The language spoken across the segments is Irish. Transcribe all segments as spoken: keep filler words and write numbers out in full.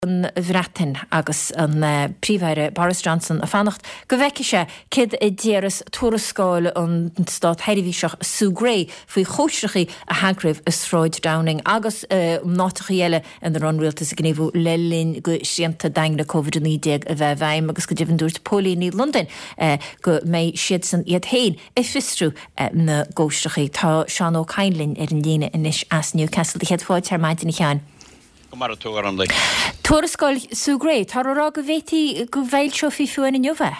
an bhreatain agus an uh, príomhhaire Boris Johnson a fannacht go bhheice cid i ddéras tuarascáil an stát heirimhíseach Sue Gray faoi chóisteachí a hagraibh is Sráid Downing agus uh, nátacha eile an ranrialtas a gníomhú lelín go sianta daingna COVID nineteen a bheith bhaim agus go dtíobhann dúirt pólí ní London uh, go méid siad san iad hain i fistrú uh, na góisteachí tá Seán Ó Cainlinn ar an dhéine inis as Newcastle de head fáid ar maidin i cheann. Tuarascáil Sue Gray, tá rá go bhhétí go bhhéil seo fi fuin in jobhe?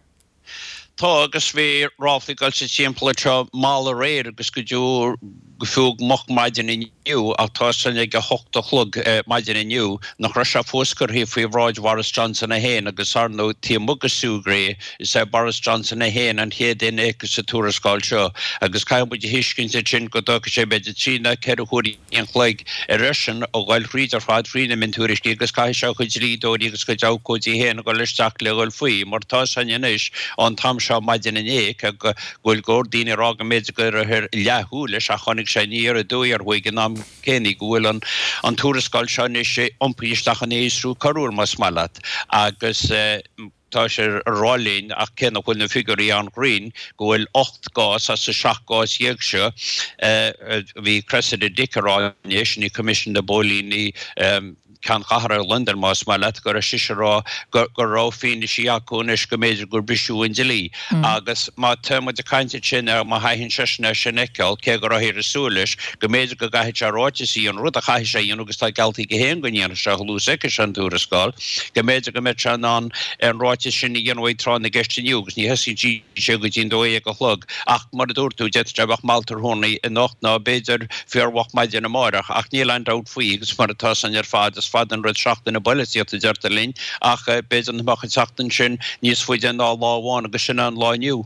Tá agus bhí ráfliáil sa timppla seo mála réir agus go dú go fúg moch maidin inniu ach tá sanna go hocht a chlug maidin inniu nach ra se fóscar hí faoi bhráid Boris Johnson a héin agus arnó tímugus Sue Gray is é Boris Johnson a héin an héad in écus sa tuarascáil seo agus caiim buid hiiscin sa sin go dá sé beidir tína ceir chuirí an chleig ar risin ó gháil fríd ar fád frína min tuairiscí agus cai seo chuid rídóí agus go deácóidí héin go listeach le gáil faoi mar tá san inis an tam seo maidin in éic a ghfuil gcódaoine rá go méid go ar leathú leis a chonig sé níar a dúi ar bhuaig an am cénig bhfuil an an tuarascáil seo is sé iompaíisteach an éisrú carúr mas mallat agus tá sé rálín ach cén bhfuil na figurí an Green gohfuil ocht gás as sa seach gás dhéag seo bhí Cressida Dickerráis ní commission de bólíní can chahar London mas mallat gur a sisirá gur rá féin sí acunis go méidir gur bisú in delí agus má téma de caiinte sin ar má haithinn sesna sin eceil cé gur ahir asúlis go méidir go gaithid a ráitií an rud a chaithid sé dhéanú agus tá galtaí go héan go dhéana se lús eice an tuarascáil go méidir go méid an an an ráiti sin i dhéanúid trán na gceistiniu agus ní hesaí sé go dín dóí go chlog ach mar a dúirtú de trebach maltar hónaí in nacht ná béidir fearhach maidin na marach ach ní lein dát faoi agus mar atá san ar fád fad an rud seachtain na bolíocht a deirta lín ach béidir an machchan seachtain sin níos faide an láháin agus sin an lániu.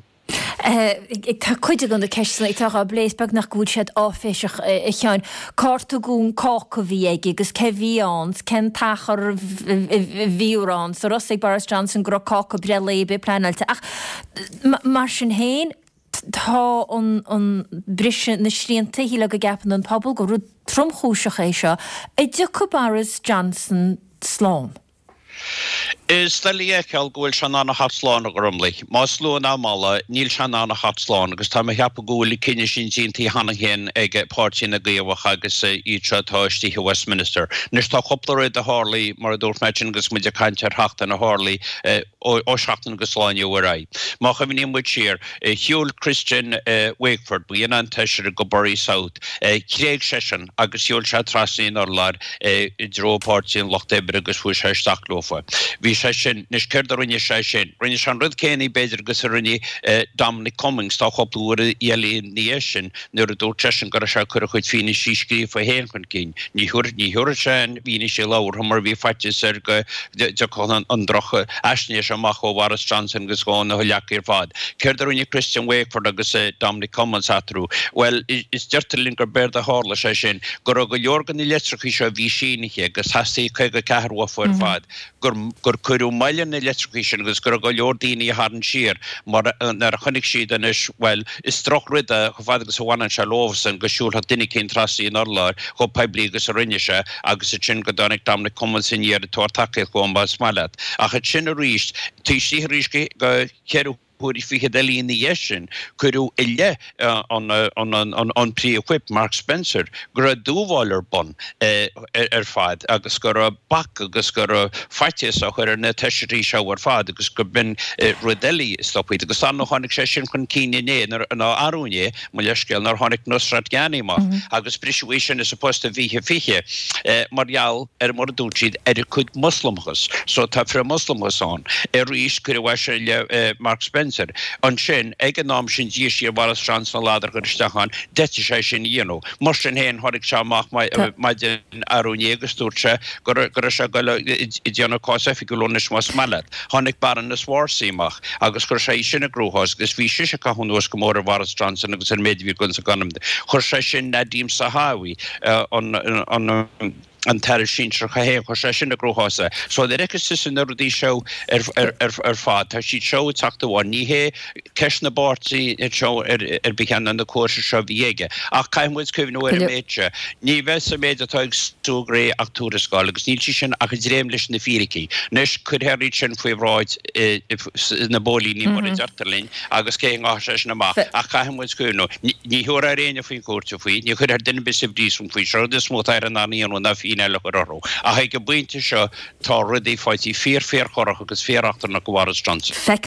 Ig tá chuide gan na ceisna ag tá a bléisbeag nach gúil siad áféiseach i cheann cárta gún cáca bhí ag agus ce bhíáns cen tachar bhíúrán sa ros ag Boris Johnson gur cáca brelébé pleanailte ach mar sin héin tá an brise na sríanta híle go gapan an pobl go rud tromchúiseach é seo i dtucha Boris Johnson slán. Is the Liekal goil Shanana Hatslán a grumli. Maslo na mala, Neil Shanana Hatslán, agus tá heappa goil cinne sin tí hana hen ag party na gaoch agus ítra táistí hi Westminster. Nis tá chopla a Harley mar dúirt mecin agus muidir caintear hachtan a Harley ó seachtain agus láine warai. Má cha bhíon muid siar, Hugh Christian Wakeford, buíon an teisir go Bury South, Craig Session agus Hugh se trasín ar lad dro party in Lochdebre agus fu sé stachlofa. Bhí sé sin nis céir a rinne sé sin. Rinne se an rud céine beidir agus a rinne Dominic Cummings tá choplúir ialaí níos sin nuair a dúirt sin go se chur chuid fine sí scríomh a héan chun cín. Ní thuir ní thuir sin bhíine sé láir hamar bhí faitis ar go chun an drocha eisné amach ó Boris Johnson agus gáin na thuleach ar fad. Céir a rinne Christian Wakeford agus Dominic Cummings atrú. Well, is deirtalín gur beir a hála sé sin gur go leorgan i letrachaí seo bhí sinaiche agus hesaí chuig go ceharhá fuair fad. Gur gur curú mailen electrification agus gur go leordíine haran siar mar nar chunig siad an is well is troch rida go fad agus bhain se lósan go siúr hat duine cén trasí in orlar go peblí agus a rinne se agus a sin go dánig Dominic Cummings in iar tuairtacha go ba smalat ach a sin a ríist tí sí ríisce go ceirú Puri fi hedeli in the yeshin kuru ille on on on on pre-equipped Mark Spencer gra duvaler bon er fad agus gur bak agus gur fights a chuir na teshri shower fad agus gur bin rodeli stopid agus an honig session kun kine ne na arunje mulleskel nar honig Nusrat Ghani ma agus situation is supposed to be fiche marial er mordúchid er kud muslimhus so ta for muslimhus on er is kuru washe Mark Spencer an sin ag an nám sin díos ar Boris Johnson ládar go isteachán dete sé sin dhéanú. Mar sin héin thorig seach maidin arúné agus dúirte gur se go i dhéanú cása go lónis mas mallet. Tháinig baran na svársíach agus gur sé sinna grúthás agus bhí siise caúnús go mór Boris Johnson agus an méidhí gun sa ganam. Chur sé sin na dím sa háí an an tar sin chahéh chu sé sin na groása. So de reice sin na rudí seo ar fád, Tá si seo taachtaháin ní hé ceis na bartaí seo ar began an na cuasa seo bhíige. Ach caiimmuid cuimh nó ar méide. Ní bheits a méid atá súgré ach túrascáil, agus níl sin ach dréim leis na fíricí. Nes chudhéirí sin faoi bhráid na bólí ní mar deartalín, agus cé á sé na má. Ach caiimmuid cuimh ní thuair a réine faoin cuairte faoi, ní chud ar duine bis brísm faoi seo de smótáir an aíon na fíine le churó. A ha go buinte seo tá rudí fáití fear fear chorach agus fearachtar na go Boris Johnson.